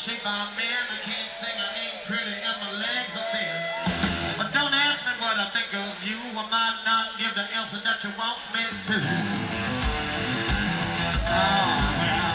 shaped by a man. I can't sing, I ain't pretty, and my legs are thin. But don't ask me what I think of you. I might not give the answer that you want me to. Oh, well.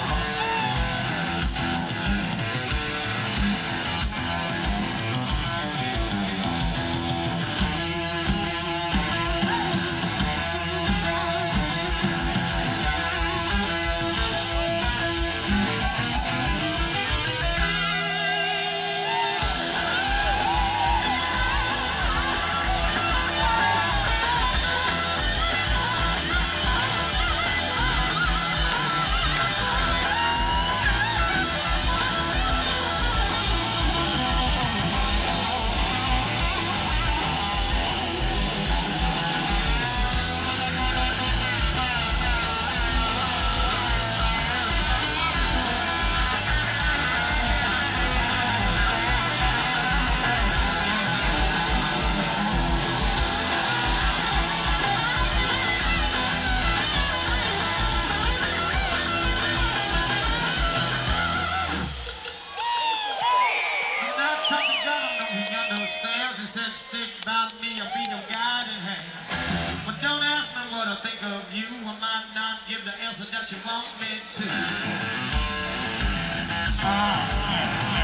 He said, stick by me, I'll be your guiding hand. But don't ask me what I think of you. I might not give the answer that you want me to.